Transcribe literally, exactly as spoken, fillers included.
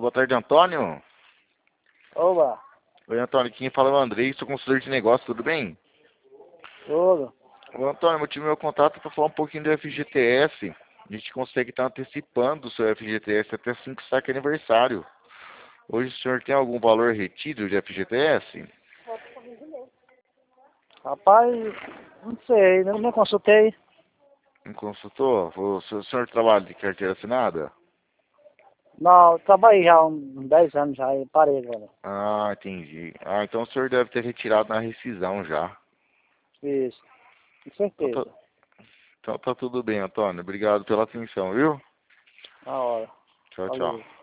boa tarde, Antônio. Oba, Oi, Antônio, quem fala é o Andrei, sou consultor de negócio, tudo bem? tudo. Ô, Antônio, eu tive meu contato para falar um pouquinho do F G T S. A gente consegue estar antecipando o seu F G T S até cinco saque aniversário. Hoje o senhor tem algum valor retido de F G T S? Rapaz, não sei, não, não consultei. Não consultou? O senhor, o senhor trabalha de carteira assinada? Não, eu trabalhei já há uns dez anos já e parei agora. Ah, entendi. Ah, então o senhor deve ter retirado na rescisão já. Isso, com Então tá, certeza. então tá tudo bem, Antônio. Obrigado pela atenção, viu? Na hora. Tchau, tchau. Valeu.